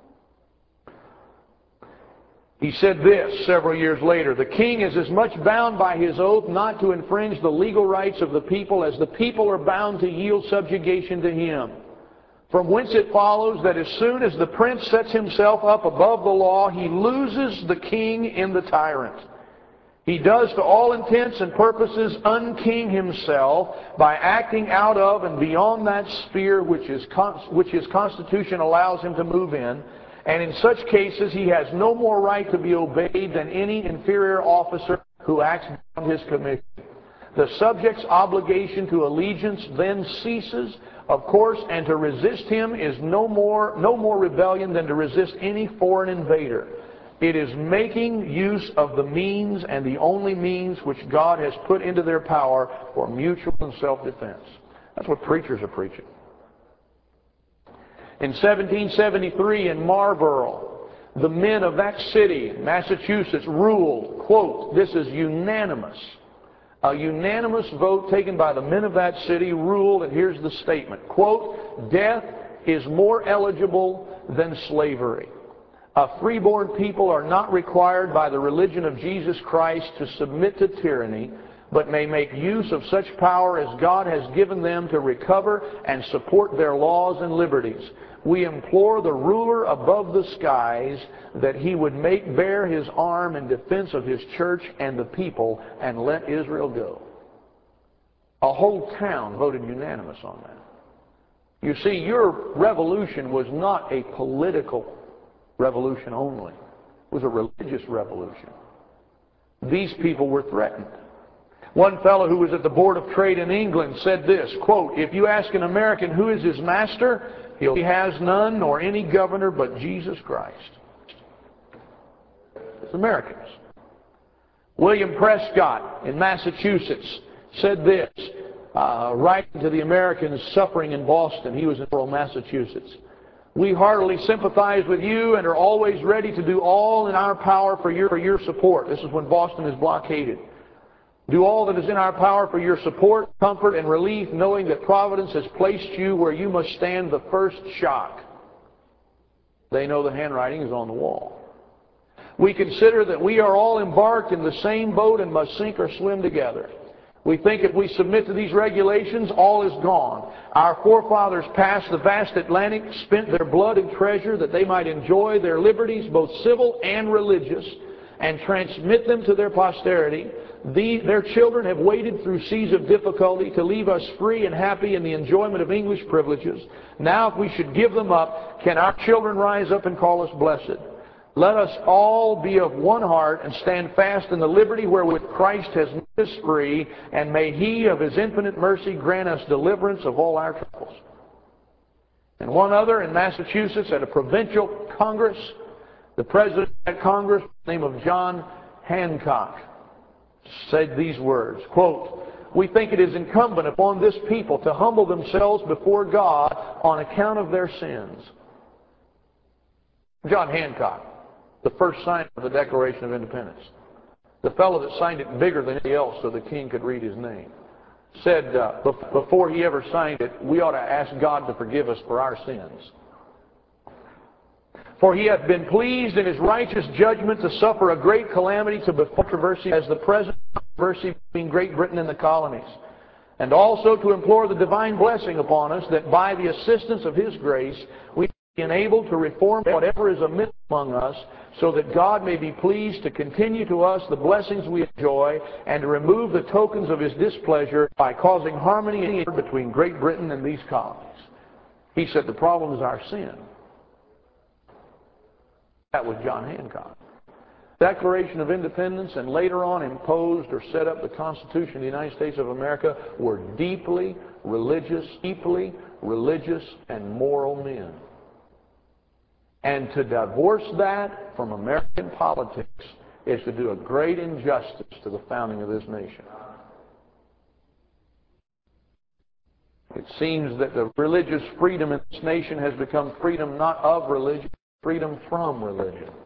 He said this several years later, "The king is as much bound by his oath not to infringe the legal rights of the people as the people are bound to yield subjugation to him. From whence it follows that as soon as the prince sets himself up above the law, he loses the king in the tyrant. He does to all intents and purposes unking himself by acting out of and beyond that sphere which his constitution allows him to move in, and in such cases he has no more right to be obeyed than any inferior officer who acts beyond his commission. The subject's obligation to allegiance then ceases, of course, and to resist him is no more rebellion than to resist any foreign invader. It is making use of the means and the only means which God has put into their power for mutual and self-defense." That's what preachers are preaching. In 1773 in Marlborough, the men of that city, Massachusetts, ruled, quote, this is unanimous. A unanimous vote taken by the men of that city ruled, and here's the statement, quote, "Death is more eligible than slavery. A freeborn people are not required by the religion of Jesus Christ to submit to tyranny, but may make use of such power as God has given them to recover and support their laws and liberties. We implore the ruler above the skies that he would make bare his arm in defense of his church and the people and let Israel go." A whole town voted unanimous on that. You see, your revolution was not a political revolution only. It was a religious revolution. These people were threatened. One fellow who was at the Board of Trade in England said this, quote, "If you ask an American who is his master, he has none nor any governor but Jesus Christ." It's Americans. William Prescott in Massachusetts said this, writing to the Americans suffering in Boston. He was in rural Massachusetts. "We heartily sympathize with you and are always ready to do all in our power for your support." This is when Boston is blockaded. "Do all that is in our power for your support, comfort, and relief, knowing that Providence has placed you where you must stand the first shock." They know the handwriting is on the wall. "We consider that we are all embarked in the same boat and must sink or swim together. We think if we submit to these regulations, all is gone. Our forefathers passed the vast Atlantic, spent their blood and treasure that they might enjoy their liberties, both civil and religious, and transmit them to their posterity. Their children have waded through seas of difficulty to leave us free and happy in the enjoyment of English privileges. Now, if we should give them up, can our children rise up and call us blessed? Let us all be of one heart and stand fast in the liberty wherewith Christ has made us free, and may He of His infinite mercy grant us deliverance of all our troubles." And one other in Massachusetts at a provincial congress, the president of that congress, the name of John Hancock, said these words, quote, "We think it is incumbent upon this people to humble themselves before God on account of their sins." John Hancock, the first signer of the Declaration of Independence, the fellow that signed it bigger than anybody else so the king could read his name, said before he ever signed it, we ought to ask God to forgive us for our sins. "For He hath been pleased in His righteous judgment to suffer a great calamity to befall controversy as the present controversy between Great Britain and the colonies, and also to implore the divine blessing upon us that by the assistance of His grace we be enabled to reform whatever is amiss among us, so that God may be pleased to continue to us the blessings we enjoy and to remove the tokens of His displeasure by causing harmony between Great Britain and these colonies." He said the problem is our sin. That was John Hancock. Declaration of Independence and later on imposed or set up the Constitution of the United States of America were deeply religious and moral men. And to divorce that from American politics is to do a great injustice to the founding of this nation. It seems that the religious freedom in this nation has become freedom not of religion, freedom from religion.